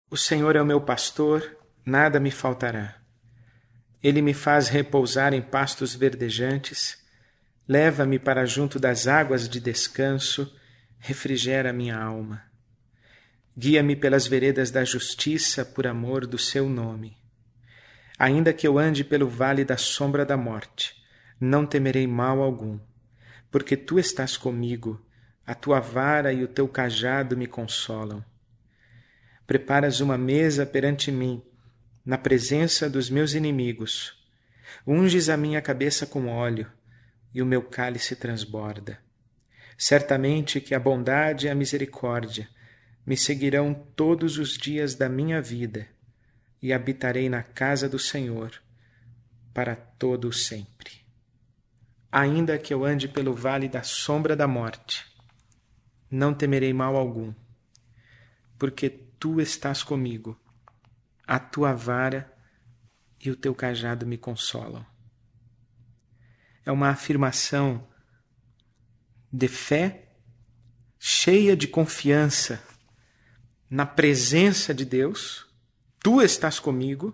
O Senhor é o meu pastor, nada me faltará. Ele me faz repousar em pastos verdejantes, leva-me para junto das águas de descanso, refrigera minha alma. Guia-me pelas veredas da justiça por amor do seu nome. Ainda que eu ande pelo vale da sombra da morte, não temerei mal algum, porque tu estás comigo, a tua vara e o teu cajado me consolam. Preparas uma mesa perante mim, na presença dos meus inimigos. Unges a minha cabeça com óleo, e o meu cálice transborda. Certamente que a bondade e a misericórdia me seguirão todos os dias da minha vida, e habitarei na casa do Senhor para todo o sempre. Ainda que eu ande pelo vale da sombra da morte, não temerei mal algum, porque tu estás comigo, a tua vara e o teu cajado me consolam. É uma afirmação de fé, cheia de confiança na presença de Deus. Tu estás comigo,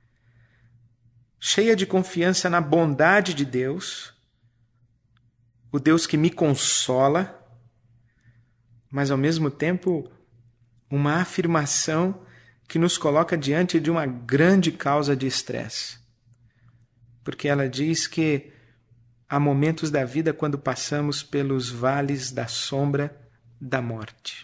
cheia de confiança na bondade de Deus, o Deus que me consola, mas ao mesmo tempo uma afirmação que nos coloca diante de uma grande causa de estresse. Porque ela diz que há momentos da vida quando passamos pelos vales da sombra da morte.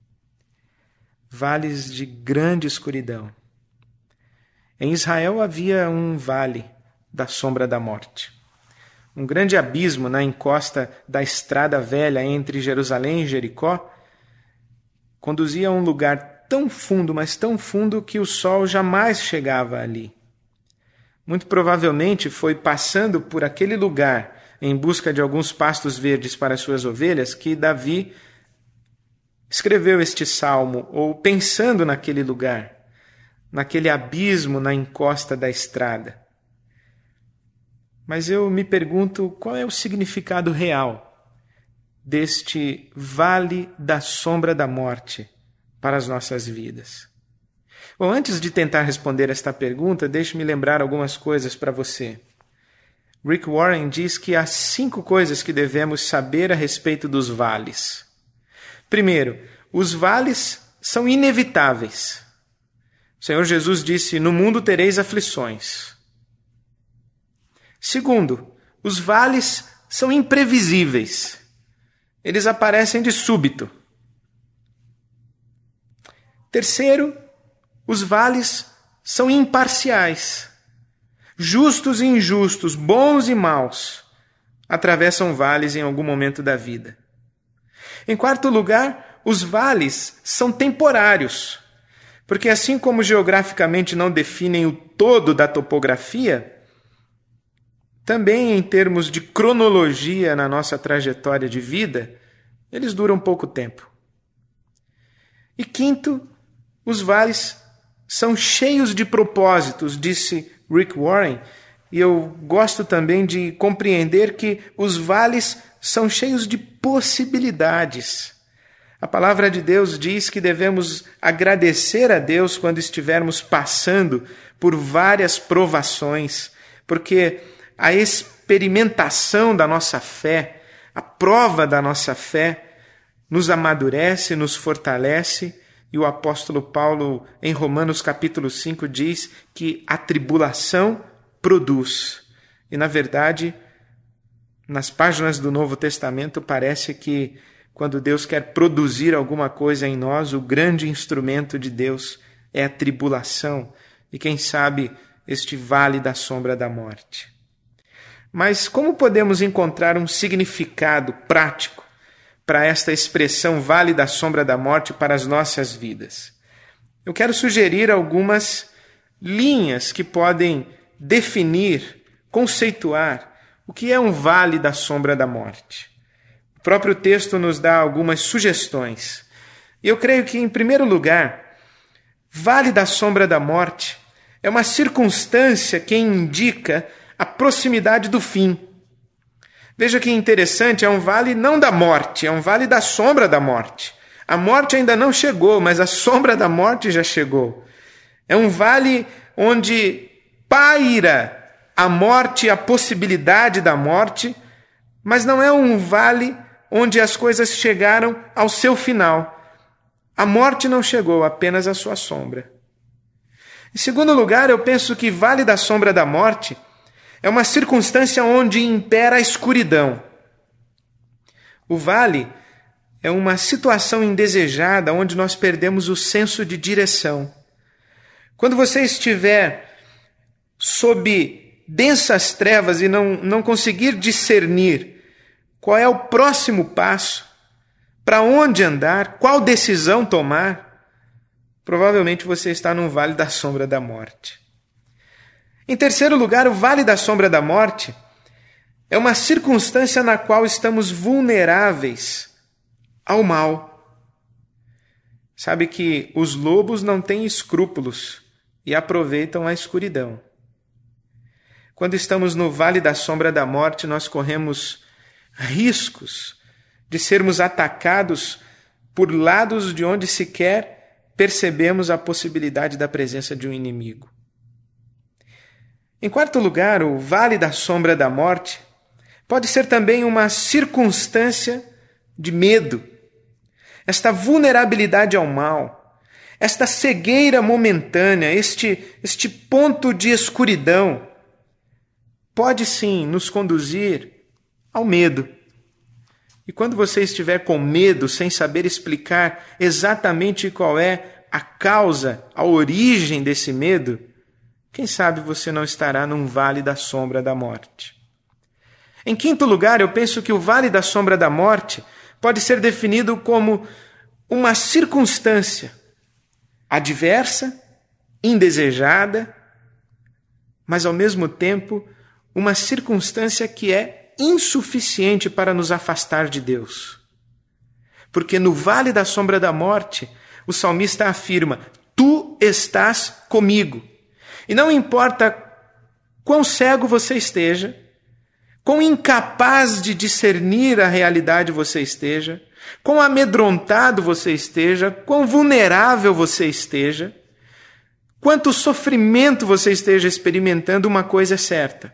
Vales de grande escuridão. Em Israel havia um vale da sombra da morte. Um grande abismo na encosta da estrada velha entre Jerusalém e Jericó conduzia a um lugar tão fundo, mas tão fundo que o sol jamais chegava ali. Muito provavelmente foi passando por aquele lugar em busca de alguns pastos verdes para suas ovelhas que Davi escreveu este salmo, ou pensando naquele lugar, naquele abismo na encosta da estrada. Mas eu me pergunto qual é o significado real deste vale da sombra da morte para as nossas vidas. Bom, antes de tentar responder esta pergunta, deixe-me lembrar algumas coisas para você. Rick Warren diz que há 5 coisas que devemos saber a respeito dos vales. Primeiro, os vales são inevitáveis. O Senhor Jesus disse, no mundo tereis aflições. Segundo, os vales são imprevisíveis. Eles aparecem de súbito. Terceiro, os vales são imparciais. Justos e injustos, bons e maus, atravessam vales em algum momento da vida. Em quarto lugar, os vales são temporários, porque assim como geograficamente não definem o todo da topografia, também em termos de cronologia na nossa trajetória de vida, eles duram pouco tempo. E quinto, os vales são cheios de propósitos, disse Rick Warren, e eu gosto também de compreender que os vales são cheios de possibilidades. A palavra de Deus diz que devemos agradecer a Deus quando estivermos passando por várias provações, porque a experimentação da nossa fé, a prova da nossa fé, nos amadurece, nos fortalece, e o apóstolo Paulo, em Romanos capítulo 5, diz que a tribulação produz. E, na verdade, nas páginas do Novo Testamento, parece que quando Deus quer produzir alguma coisa em nós, o grande instrumento de Deus é a tribulação e, quem sabe, este vale da sombra da morte. Mas como podemos encontrar um significado prático para esta expressão vale da sombra da morte para as nossas vidas? Eu quero sugerir algumas linhas que podem definir, conceituar o que é um vale da sombra da morte. O próprio texto nos dá algumas sugestões. E eu creio que, em primeiro lugar, vale da sombra da morte é uma circunstância que indica a proximidade do fim. Veja que interessante, é um vale não da morte, é um vale da sombra da morte. A morte ainda não chegou, mas a sombra da morte já chegou. É um vale onde paira a morte, a possibilidade da morte, mas não é um vale onde as coisas chegaram ao seu final. A morte não chegou, apenas a sua sombra. Em segundo lugar, eu penso que vale da sombra da morte é uma circunstância onde impera a escuridão. O vale é uma situação indesejada onde nós perdemos o senso de direção. Quando você estiver sob densas trevas e não conseguir discernir qual é o próximo passo, para onde andar, qual decisão tomar, provavelmente você está num vale da sombra da morte. Em terceiro lugar, o vale da sombra da morte é uma circunstância na qual estamos vulneráveis ao mal. Sabe que os lobos não têm escrúpulos e aproveitam a escuridão. Quando estamos no vale da sombra da morte, nós corremos riscos de sermos atacados por lados de onde sequer percebemos a possibilidade da presença de um inimigo. Em quarto lugar, o vale da sombra da morte pode ser também uma circunstância de medo. Esta vulnerabilidade ao mal, esta cegueira momentânea, este ponto de escuridão, pode sim nos conduzir ao medo. E quando você estiver com medo, sem saber explicar exatamente qual é a causa, a origem desse medo, quem sabe você não estará num vale da sombra da morte. Em quinto lugar, eu penso que o vale da sombra da morte pode ser definido como uma circunstância adversa, indesejada, mas ao mesmo tempo uma circunstância que é insuficiente para nos afastar de Deus. Porque no vale da sombra da morte, o salmista afirma: Tu estás comigo. E não importa quão cego você esteja, quão incapaz de discernir a realidade você esteja, quão amedrontado você esteja, quão vulnerável você esteja, quanto sofrimento você esteja experimentando, uma coisa é certa.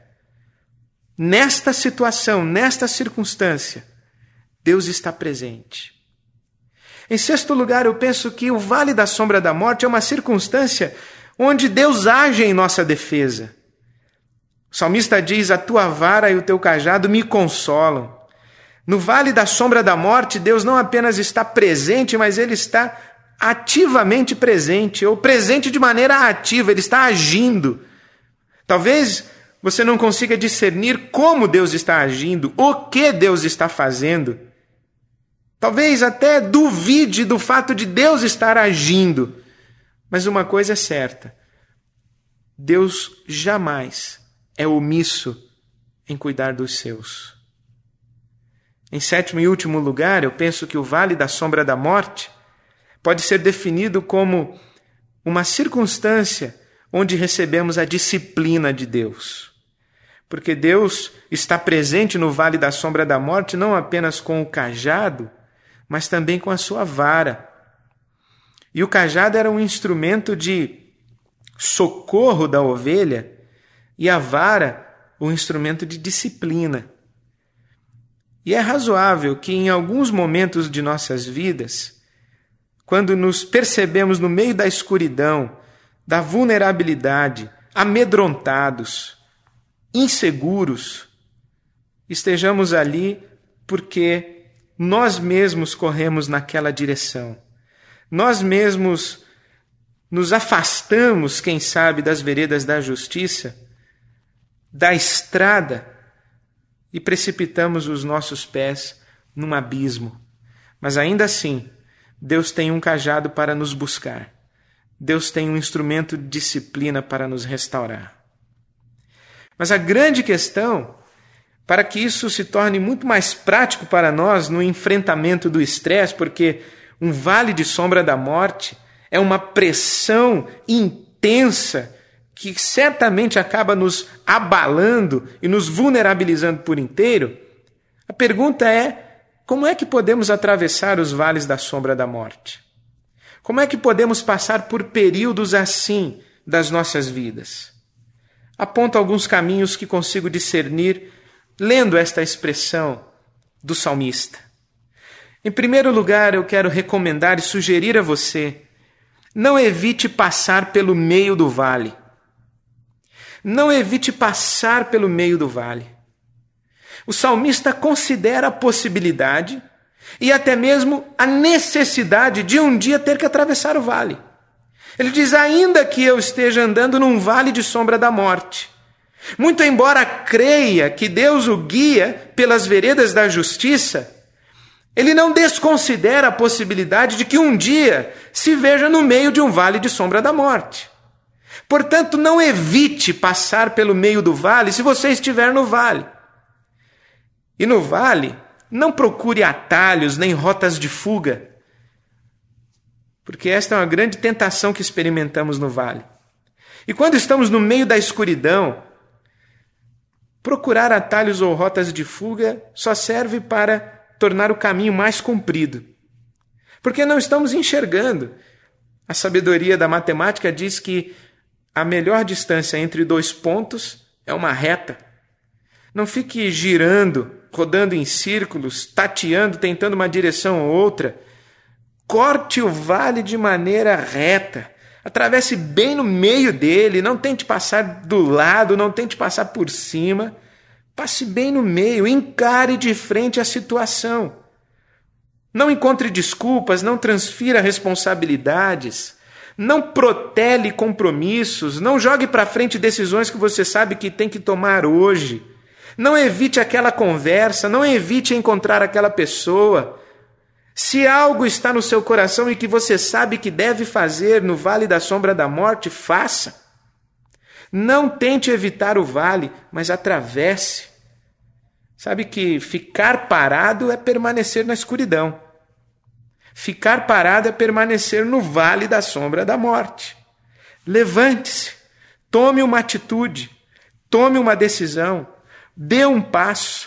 Nesta situação, nesta circunstância, Deus está presente. Em sexto lugar, eu penso que o vale da sombra da morte é uma circunstância onde Deus age em nossa defesa. O salmista diz: A tua vara e o teu cajado me consolam. No vale da sombra da morte, Deus não apenas está presente, mas Ele está ativamente presente, ou presente de maneira ativa, Ele está agindo. Talvez você não consiga discernir como Deus está agindo, o que Deus está fazendo. Talvez até duvide do fato de Deus estar agindo. Mas uma coisa é certa: Deus jamais é omisso em cuidar dos seus. Em sétimo e último lugar, eu penso que o vale da sombra da morte pode ser definido como uma circunstância onde recebemos a disciplina de Deus. Porque Deus está presente no vale da sombra da morte não apenas com o cajado, mas também com a sua vara. E o cajado era um instrumento de socorro da ovelha, e a vara, um instrumento de disciplina. E é razoável que em alguns momentos de nossas vidas, quando nos percebemos no meio da escuridão, da vulnerabilidade, amedrontados, inseguros, estejamos ali porque nós mesmos corremos naquela direção. Nós mesmos nos afastamos, quem sabe, das veredas da justiça, da estrada, e precipitamos os nossos pés num abismo. Mas ainda assim, Deus tem um cajado para nos buscar. Deus tem um instrumento de disciplina para nos restaurar. Mas a grande questão, para que isso se torne muito mais prático para nós no enfrentamento do estresse, porque um vale de sombra da morte é uma pressão intensa que certamente acaba nos abalando e nos vulnerabilizando por inteiro, a pergunta é: como é que podemos atravessar os vales da sombra da morte? Como é que podemos passar por períodos assim das nossas vidas? Aponto alguns caminhos que consigo discernir lendo esta expressão do salmista. Em primeiro lugar, eu quero recomendar e sugerir a você: não evite passar pelo meio do vale. Não evite passar pelo meio do vale. O salmista considera a possibilidade e até mesmo a necessidade de um dia ter que atravessar o vale. Ele diz: ainda que eu esteja andando num vale de sombra da morte, muito embora creia que Deus o guia pelas veredas da justiça, ele não desconsidera a possibilidade de que um dia se veja no meio de um vale de sombra da morte. Portanto, não evite passar pelo meio do vale se você estiver no vale. E no vale, não procure atalhos nem rotas de fuga, porque esta é uma grande tentação que experimentamos no vale. E quando estamos no meio da escuridão, procurar atalhos ou rotas de fuga só serve para tornar o caminho mais comprido, porque não estamos enxergando. A sabedoria da matemática diz que a melhor distância entre dois pontos é uma reta. Não fique girando, rodando em círculos, tateando, tentando uma direção ou outra. Corte o vale de maneira reta. Atravesse bem no meio dele. Não tente passar do lado, não tente passar por cima. Passe bem no meio, encare de frente a situação. Não encontre desculpas, não transfira responsabilidades, não protele compromissos, não jogue para frente decisões que você sabe que tem que tomar hoje. Não evite aquela conversa, não evite encontrar aquela pessoa. Se algo está no seu coração e que você sabe que deve fazer no vale da sombra da morte, faça. Não tente evitar o vale, mas atravesse. Sabe que ficar parado é permanecer na escuridão. Ficar parado é permanecer no vale da sombra da morte. Levante-se, tome uma atitude, tome uma decisão, dê um passo.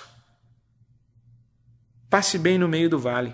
Passe bem no meio do vale.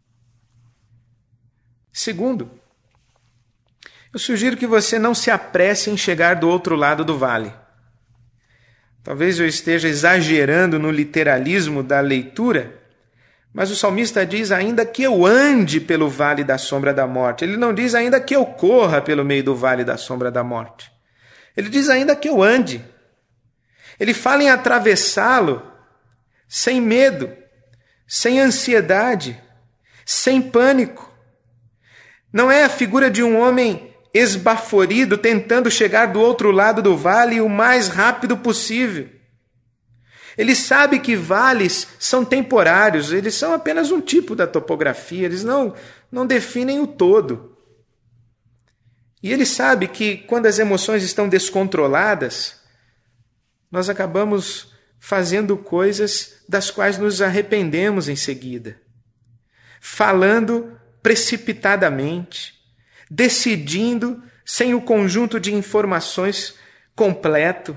Segundo, eu sugiro que você não se apresse em chegar do outro lado do vale. Talvez eu esteja exagerando no literalismo da leitura, mas o salmista diz: ainda que eu ande pelo vale da sombra da morte. Ele não diz ainda que eu corra pelo meio do vale da sombra da morte. Ele diz ainda que eu ande. Ele fala em atravessá-lo sem medo, sem ansiedade, sem pânico. Não é a figura de um homem esbaforido tentando chegar do outro lado do vale o mais rápido possível. Ele sabe que vales são temporários, eles são apenas um tipo da topografia, eles não definem o todo. E ele sabe que quando as emoções estão descontroladas, nós acabamos fazendo coisas das quais nos arrependemos em seguida, falando precipitadamente, decidindo sem o conjunto de informações completo,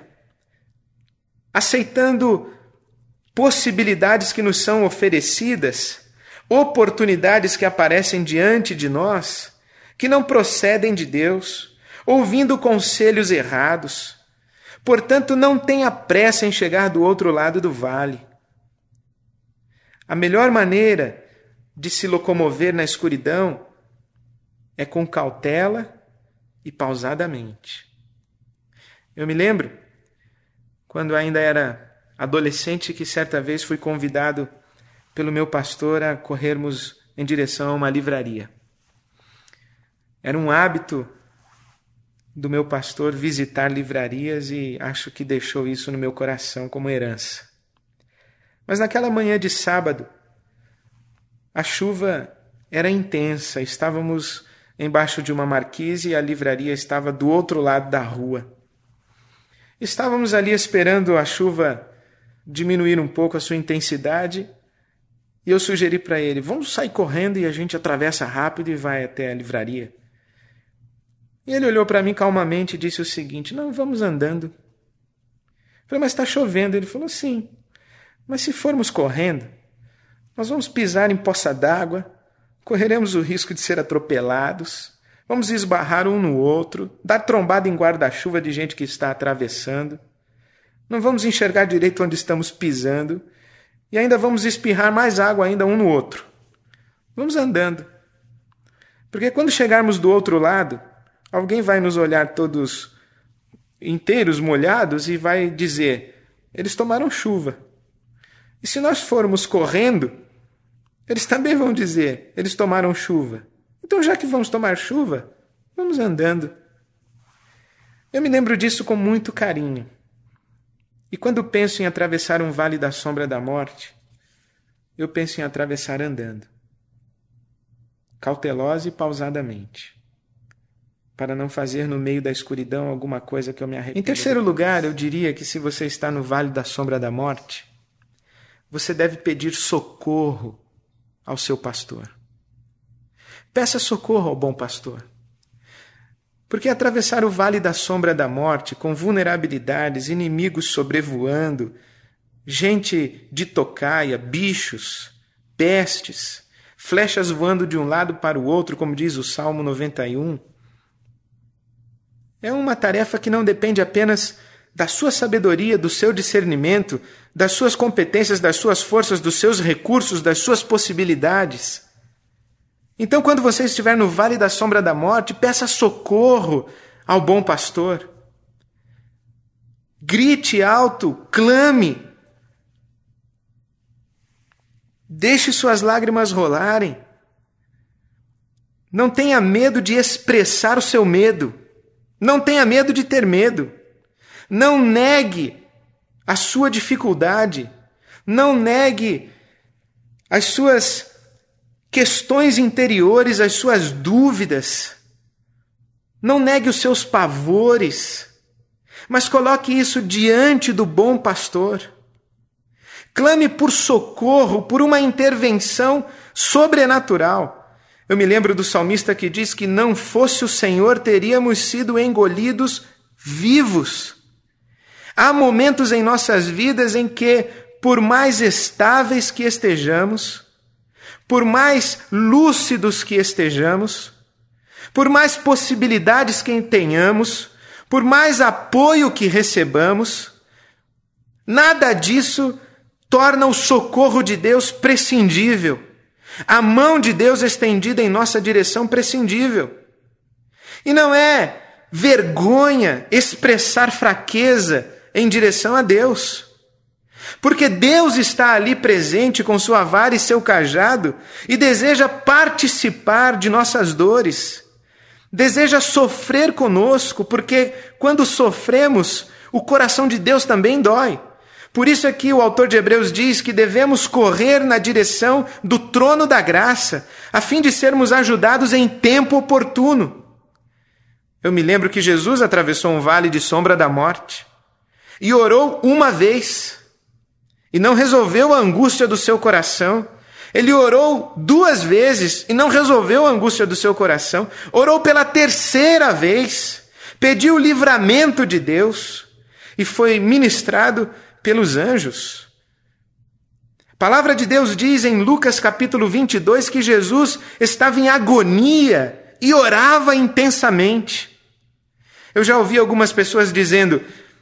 aceitando possibilidades que nos são oferecidas, oportunidades que aparecem diante de nós, que não procedem de Deus, ouvindo conselhos errados. Portanto, não tenha pressa em chegar do outro lado do vale. A melhor maneira de se locomover na escuridão é com cautela e pausadamente. Eu me lembro, quando ainda era adolescente, que certa vez fui convidado pelo meu pastor a corrermos em direção a uma livraria. Era um hábito do meu pastor visitar livrarias e acho que deixou isso no meu coração como herança. Mas naquela manhã de sábado, a chuva era intensa, estávamos embaixo de uma marquise e a livraria estava do outro lado da rua. Estávamos ali esperando a chuva diminuir um pouco a sua intensidade e eu sugeri para ele: vamos sair correndo e a gente atravessa rápido e vai até a livraria. E ele olhou para mim calmamente e disse o seguinte: não, vamos andando. Eu falei: mas está chovendo. Ele falou: sim, mas se formos correndo, Nós vamos pisar em poça d'água, correremos o risco de ser atropelados, vamos esbarrar um no outro, dar trombada em guarda-chuva de gente que está atravessando, não vamos enxergar direito onde estamos pisando e ainda vamos espirrar mais água ainda um no outro. Vamos andando. Porque quando chegarmos do outro lado, alguém vai nos olhar todos inteiros, molhados, e vai dizer: eles tomaram chuva. E se nós formos correndo, eles também vão dizer: eles tomaram chuva. Então, já que vamos tomar chuva, vamos andando. Eu me lembro disso com muito carinho. E quando penso em atravessar um vale da sombra da morte, eu penso em atravessar andando, cautelosa e pausadamente, para não fazer no meio da escuridão alguma coisa que eu me arrependa. Em terceiro lugar, eu diria que se você está no vale da sombra da morte, você deve pedir socorro ao seu pastor. Peça socorro ao bom pastor. Porque atravessar o vale da sombra da morte, com vulnerabilidades, inimigos sobrevoando, gente de tocaia, bichos, pestes, flechas voando de um lado para o outro, como diz o Salmo 91, é uma tarefa que não depende apenas da sua sabedoria, do seu discernimento, das suas competências, das suas forças, dos seus recursos, das suas possibilidades. Então, quando você estiver no vale da sombra da morte, peça socorro ao bom pastor. Grite alto, clame. Deixe suas lágrimas rolarem. Não tenha medo de expressar o seu medo. Não tenha medo de ter medo. Não negue a sua dificuldade. Não negue as suas questões interiores, as suas dúvidas. Não negue os seus pavores, mas coloque isso diante do bom pastor. Clame por socorro, por uma intervenção sobrenatural. Eu me lembro do salmista que diz que não fosse o Senhor, teríamos sido engolidos vivos. Há momentos em nossas vidas em que, por mais estáveis que estejamos, por mais lúcidos que estejamos, por mais possibilidades que tenhamos, por mais apoio que recebamos, nada disso torna o socorro de Deus prescindível. A mão de Deus estendida em nossa direção prescindível. E não é vergonha expressar fraqueza em direção a Deus. Porque Deus está ali presente com sua vara e seu cajado e deseja participar de nossas dores. Deseja sofrer conosco, porque quando sofremos, o coração de Deus também dói. Por isso é que o autor de Hebreus diz que devemos correr na direção do trono da graça, a fim de sermos ajudados em tempo oportuno. Eu me lembro que Jesus atravessou um vale de sombra da morte e orou uma vez. E não resolveu a angústia do seu coração. Ele orou 2 vezes e não resolveu a angústia do seu coração. Orou pela 3ª vez. Pediu o livramento de Deus e foi ministrado pelos anjos. A palavra de Deus diz em Lucas capítulo 22 que Jesus estava em agonia e orava intensamente. Eu já ouvi algumas pessoas dizendo: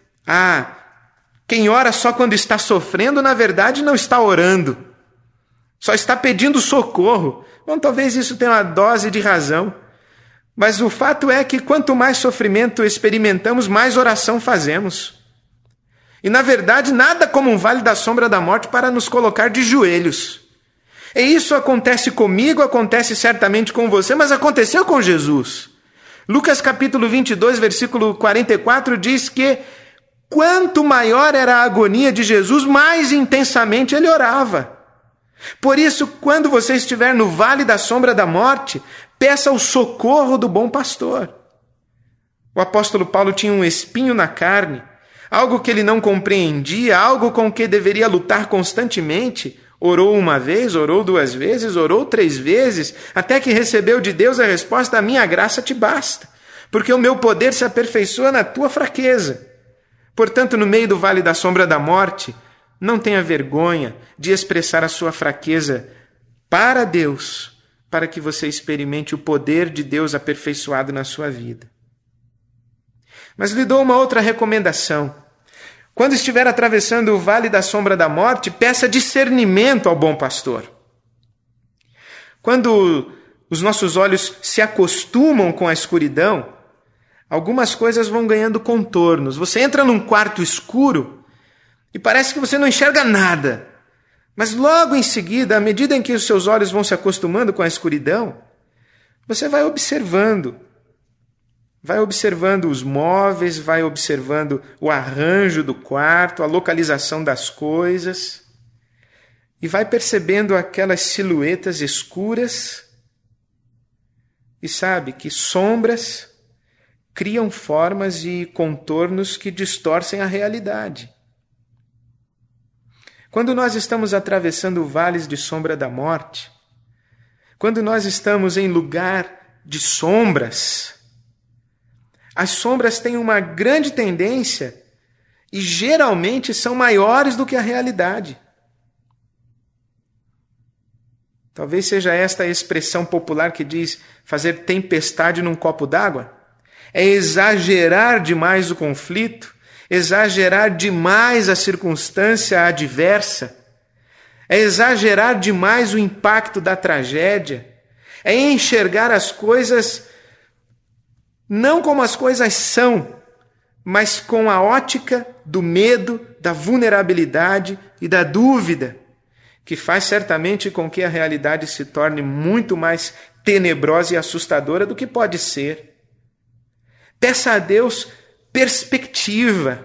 quem ora só quando está sofrendo, na verdade, não está orando. Só está pedindo socorro. Bom, talvez isso tenha uma dose de razão. Mas o fato é que quanto mais sofrimento experimentamos, mais oração fazemos. E, na verdade, nada como um vale da sombra da morte para nos colocar de joelhos. E isso acontece comigo, acontece certamente com você, mas aconteceu com Jesus. Lucas capítulo 22, versículo 44 diz que quanto maior era a agonia de Jesus, mais intensamente ele orava. Por isso, quando você estiver no vale da sombra da morte, peça o socorro do bom pastor. O apóstolo Paulo tinha um espinho na carne, algo que ele não compreendia, algo com que deveria lutar constantemente. Orou 1 vez, orou 2 vezes, orou 3 vezes, até que recebeu de Deus a resposta: a minha graça te basta, porque o meu poder se aperfeiçoa na tua fraqueza. Portanto, no meio do vale da sombra da morte, não tenha vergonha de expressar a sua fraqueza para Deus, para que você experimente o poder de Deus aperfeiçoado na sua vida. Mas lhe dou uma outra recomendação. Quando estiver atravessando o vale da sombra da morte, peça discernimento ao bom pastor. Quando os nossos olhos se acostumam com a escuridão, algumas coisas vão ganhando contornos. Você entra num quarto escuro e parece que você não enxerga nada. Mas logo em seguida, à medida em que os seus olhos vão se acostumando com a escuridão, você vai observando os móveis, vai observando o arranjo do quarto, a localização das coisas, e vai percebendo aquelas silhuetas escuras, e sabe que sombras criam formas e contornos que distorcem a realidade. Quando nós estamos atravessando vales de sombra da morte, quando nós estamos em lugar de sombras, as sombras têm uma grande tendência e geralmente são maiores do que a realidade. Talvez seja esta a expressão popular que diz fazer tempestade num copo d'água. É exagerar demais o conflito, exagerar demais a circunstância adversa, é exagerar demais o impacto da tragédia, é enxergar as coisas não como as coisas são, mas com a ótica do medo, da vulnerabilidade e da dúvida, que faz certamente com que a realidade se torne muito mais tenebrosa e assustadora do que pode ser. Peça a Deus perspectiva,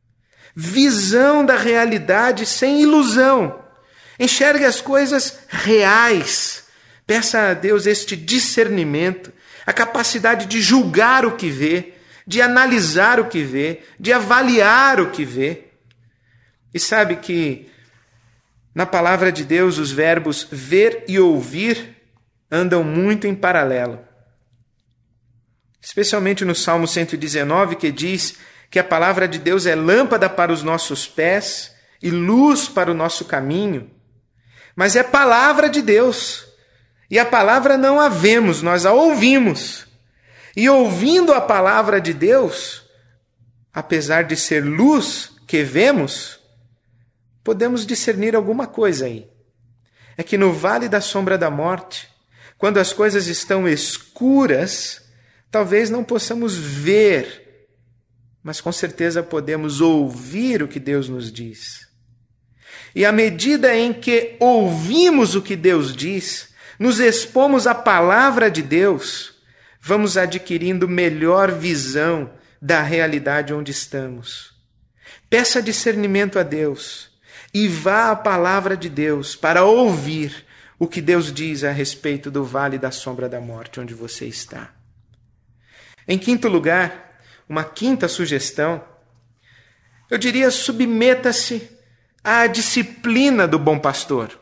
visão da realidade sem ilusão. Enxergue as coisas reais. Peça a Deus este discernimento, a capacidade de julgar o que vê, de analisar o que vê, de avaliar o que vê. E sabe que na palavra de Deus os verbos ver e ouvir andam muito em paralelo. Especialmente no Salmo 119, que diz que a palavra de Deus é lâmpada para os nossos pés e luz para o nosso caminho. Mas é palavra de Deus. E a palavra não a vemos, nós a ouvimos. E ouvindo a palavra de Deus, apesar de ser luz que vemos, podemos discernir alguma coisa aí. É que no vale da sombra da morte, quando as coisas estão escuras, talvez não possamos ver, mas com certeza podemos ouvir o que Deus nos diz. E à medida em que ouvimos o que Deus diz, nos expomos à palavra de Deus, vamos adquirindo melhor visão da realidade onde estamos. Peça discernimento a Deus e vá à palavra de Deus para ouvir o que Deus diz a respeito do vale da sombra da morte onde você está. Em quinto lugar, uma quinta sugestão, eu diria: submeta-se à disciplina do bom pastor.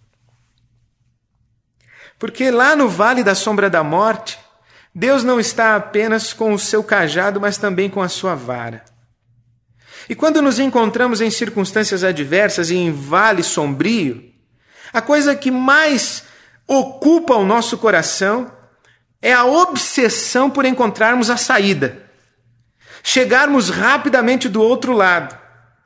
Porque lá no vale da sombra da morte, Deus não está apenas com o seu cajado, mas também com a sua vara. E quando nos encontramos em circunstâncias adversas e em vale sombrio, a coisa que mais ocupa o nosso coração é a obsessão por encontrarmos a saída, chegarmos rapidamente do outro lado.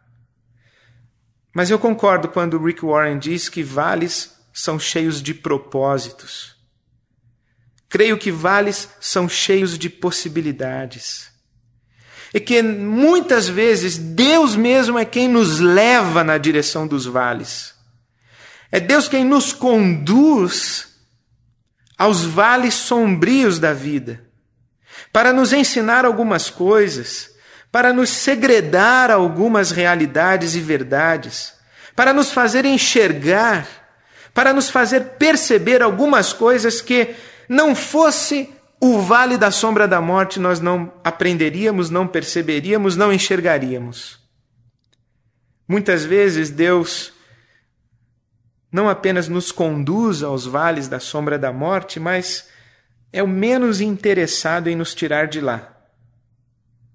Mas eu concordo quando Rick Warren diz que vales são cheios de propósitos. Creio que vales são cheios de possibilidades. E que muitas vezes Deus mesmo é quem nos leva na direção dos vales. É Deus quem nos conduz aos vales sombrios da vida, para nos ensinar algumas coisas, para nos segredar algumas realidades e verdades, para nos fazer enxergar, para nos fazer perceber algumas coisas que não fosse o vale da sombra da morte nós não aprenderíamos, não perceberíamos, não enxergaríamos. Muitas vezes Deus não apenas nos conduz aos vales da sombra da morte, mas é o menos interessado em nos tirar de lá.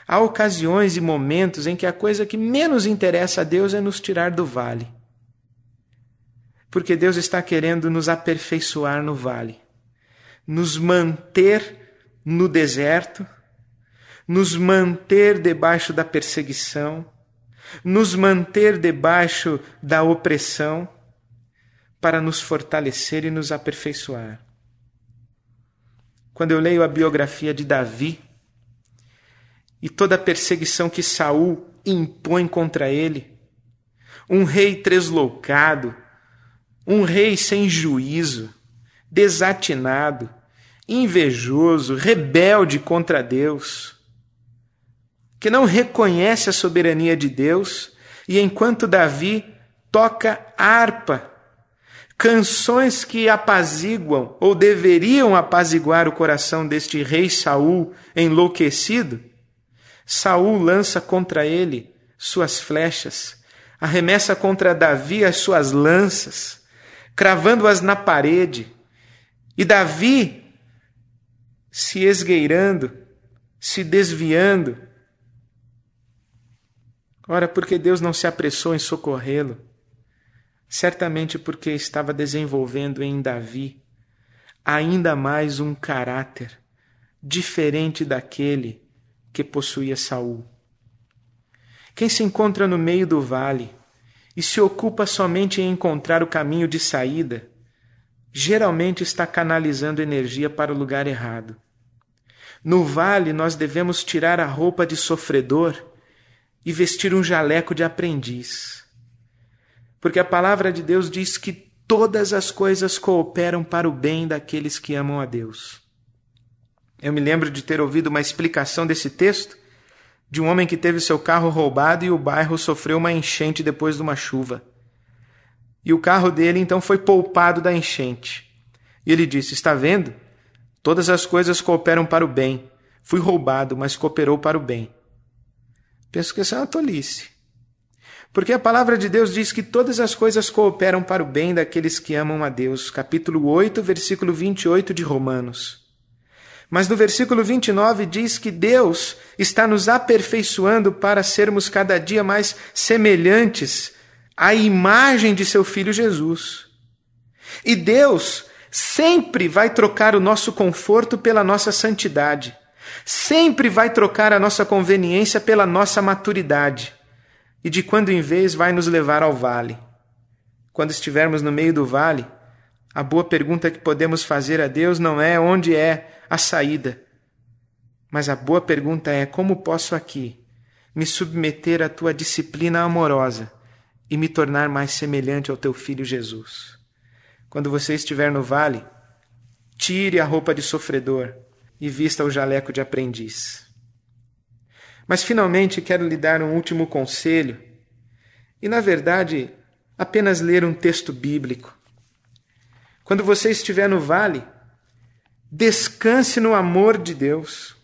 Há ocasiões e momentos em que a coisa que menos interessa a Deus é nos tirar do vale. Porque Deus está querendo nos aperfeiçoar no vale, nos manter no deserto, nos manter debaixo da perseguição, nos manter debaixo da opressão, para nos fortalecer e nos aperfeiçoar. Quando eu leio a biografia de Davi e toda a perseguição que Saul impõe contra ele, um rei tresloucado, um rei sem juízo, desatinado, invejoso, rebelde contra Deus, que não reconhece a soberania de Deus, e enquanto Davi toca harpa, canções que apaziguam ou deveriam apaziguar o coração deste rei Saul enlouquecido, Saul lança contra ele suas flechas, arremessa contra Davi as suas lanças, cravando-as na parede, e Davi se esgueirando, se desviando. Ora, porque Deus não se apressou em socorrê-lo? Certamente porque estava desenvolvendo em Davi ainda mais um caráter diferente daquele que possuía Saul. Quem se encontra no meio do vale e se ocupa somente em encontrar o caminho de saída, geralmente está canalizando energia para o lugar errado. No vale nós devemos tirar a roupa de sofredor e vestir um jaleco de aprendiz. Porque a palavra de Deus diz que todas as coisas cooperam para o bem daqueles que amam a Deus. Eu me lembro de ter ouvido uma explicação desse texto de um homem que teve seu carro roubado e o bairro sofreu uma enchente depois de uma chuva. E o carro dele então foi poupado da enchente. E ele disse: está vendo? Todas as coisas cooperam para o bem. Fui roubado, mas cooperou para o bem. Penso que isso é uma tolice. Porque a palavra de Deus diz que todas as coisas cooperam para o bem daqueles que amam a Deus. Capítulo 8, versículo 28 de Romanos. Mas no versículo 29 diz que Deus está nos aperfeiçoando para sermos cada dia mais semelhantes à imagem de seu Filho Jesus. E Deus sempre vai trocar o nosso conforto pela nossa santidade. Sempre vai trocar a nossa conveniência pela nossa maturidade. E de quando em vez vai nos levar ao vale. Quando estivermos no meio do vale, a boa pergunta que podemos fazer a Deus não é onde é a saída, mas a boa pergunta é: como posso aqui me submeter à tua disciplina amorosa e me tornar mais semelhante ao teu Filho Jesus? Quando você estiver no vale, tire a roupa de sofredor e vista o jaleco de aprendiz. Mas finalmente quero lhe dar um último conselho, e na verdade apenas ler um texto bíblico. Quando você estiver no vale, descanse no amor de Deus.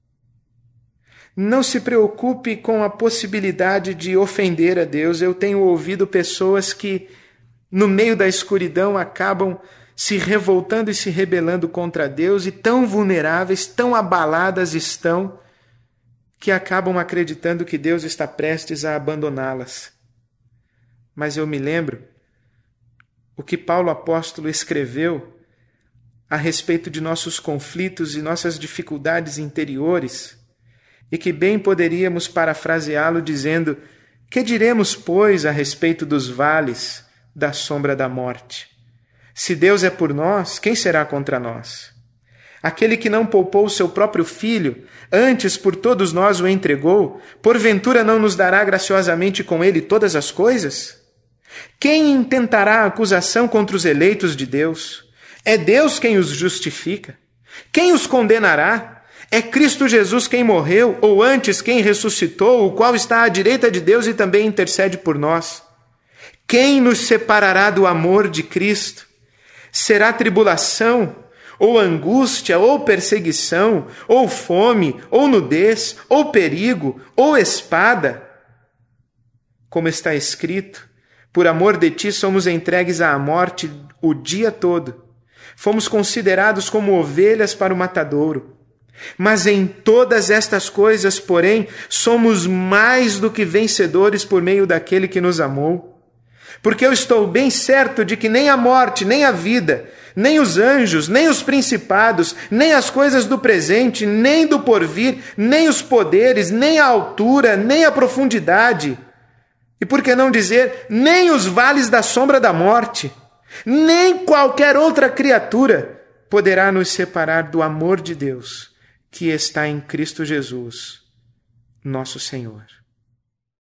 Não se preocupe com a possibilidade de ofender a Deus. Eu tenho ouvido pessoas que, no meio da escuridão, acabam se revoltando e se rebelando contra Deus, e tão vulneráveis, tão abaladas estão, que acabam acreditando que Deus está prestes a abandoná-las. Mas eu me lembro o que Paulo apóstolo escreveu a respeito de nossos conflitos e nossas dificuldades interiores, e que bem poderíamos parafraseá-lo dizendo: que diremos, pois, a respeito dos vales da sombra da morte? Se Deus é por nós, quem será contra nós? Aquele que não poupou o seu próprio filho, antes por todos nós o entregou, porventura não nos dará graciosamente com ele todas as coisas? Quem intentará acusação contra os eleitos de Deus? É Deus quem os justifica. Quem os condenará? É Cristo Jesus quem morreu, ou antes quem ressuscitou, o qual está à direita de Deus e também intercede por nós. Quem nos separará do amor de Cristo? Será tribulação, ou angústia, ou perseguição, ou fome, ou nudez, ou perigo, ou espada? Como está escrito: por amor de ti somos entregues à morte o dia todo. Fomos considerados como ovelhas para o matadouro. Mas em todas estas coisas, porém, somos mais do que vencedores por meio daquele que nos amou. Porque eu estou bem certo de que nem a morte, nem a vida, nem os anjos, nem os principados, nem as coisas do presente, nem do porvir, nem os poderes, nem a altura, nem a profundidade, e por que não dizer, nem os vales da sombra da morte, nem qualquer outra criatura poderá nos separar do amor de Deus, que está em Cristo Jesus, nosso Senhor.